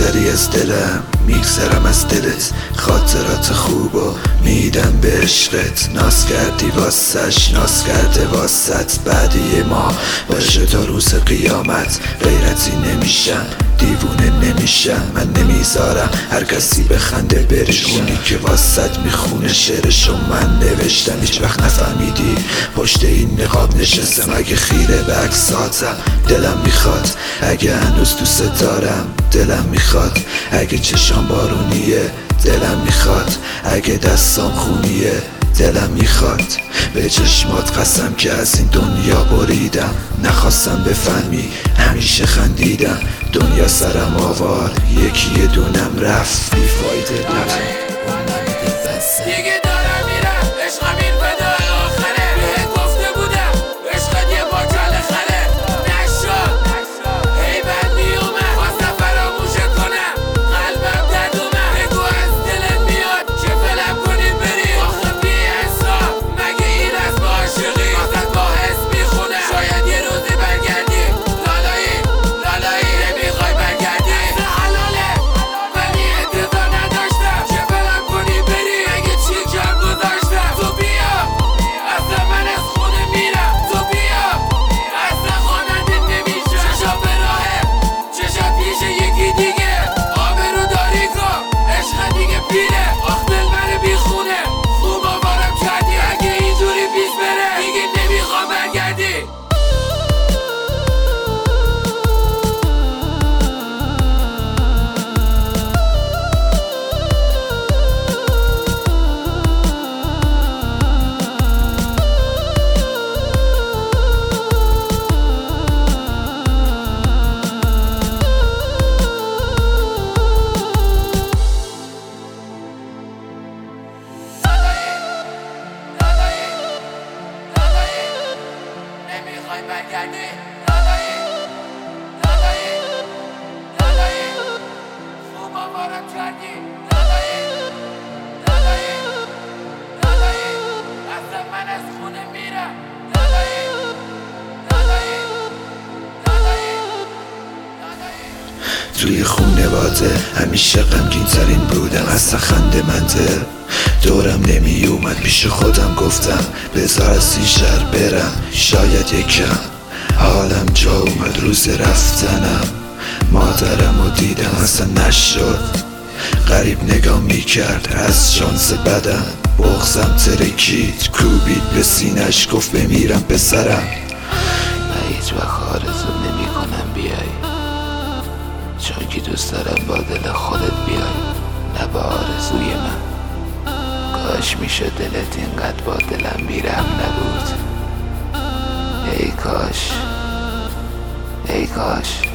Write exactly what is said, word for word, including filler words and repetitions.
میگذری از دلم، میگذرم از دلت. خاطرات خوب و میدم به عشقت. ناز کردی واسش، ناز کرده واسط. بعدی ما باشه تا روز قیامت. غیرتی نمیشم، دیوونه نمیشم. من نمیذارم هر کسی بخنده برش. اونی که واسط میخونه شعرشو من نوشتم. هیچ وقت نفهمیدی پشت این نقاب نشستم. اگه خیره به عکساتم دلم میخواد، اگه هنوز دوست دارم دلم میخواد. اگه چشام بارونیه دلم میخواد، اگه دستام خونیه دلم میخواد. به چشمات قسم که از این دنیا بریدم. نخواستم بفهمی همیشه خندیدم. دنیا سرم آورد یکی دونم رفت بیفایده بود. دیگه دارم میرم عشقم این فدای آخره. بهت گفته بودم عشقت یه با کل خره. نشد هی بد میومد خواستم فراموشت کنم. قلبم درد اومد. بگو از دلت میاد که فلم کنیم بریم. آخه بی حساب مگه این از با عاشقی. واسه با حس میخونم شاید یه روزی برگردی. لالایی لالایی نمیخوای برگردی. اصلا حلاله ولی انتظار نداشتم که فلم کنی بری. اگه چی کم گذاشتم تو بیا. اصلا من از خونه میرم تو بیا. اصلا خواننده نمیشه. چشا به راهه چشا پیش یکی دیگه. آبرو داری کن عشق دیگه پیره. آخ دل بره بی خونه خوب آوارم کردی. اگه اینجوری پیش بره دیگه نمیخوام برگردی. نمیخوای برگردی. لالایی لالایی لالایی خوب آوارم کردی. لالایی لالایی لالایی اصلا من از خونه میرم. لالایی لالایی لالایی لالایی توی خونواده همیشه غمگین ترین بودم. اصلا خنده منده دورم نمی اومد. پیش خودم گفتم بذار از این شهر برم شاید یکم حالم جا اومد. روز رفتنم مادرم رو دیدم اصلا نشد. غریب نگاه میکرد از شانس بدم. بغزم ترکید کوبید به سینش گفت بمیرم پسرم. من هیچ وقت آرزو نمی کنم بیای، چون که دوست دارم با دل خودت بیای نه با آرزوی من. کاش میشه دلت اینقدر با دلم بیرحم نبود. ای کاش ای کاش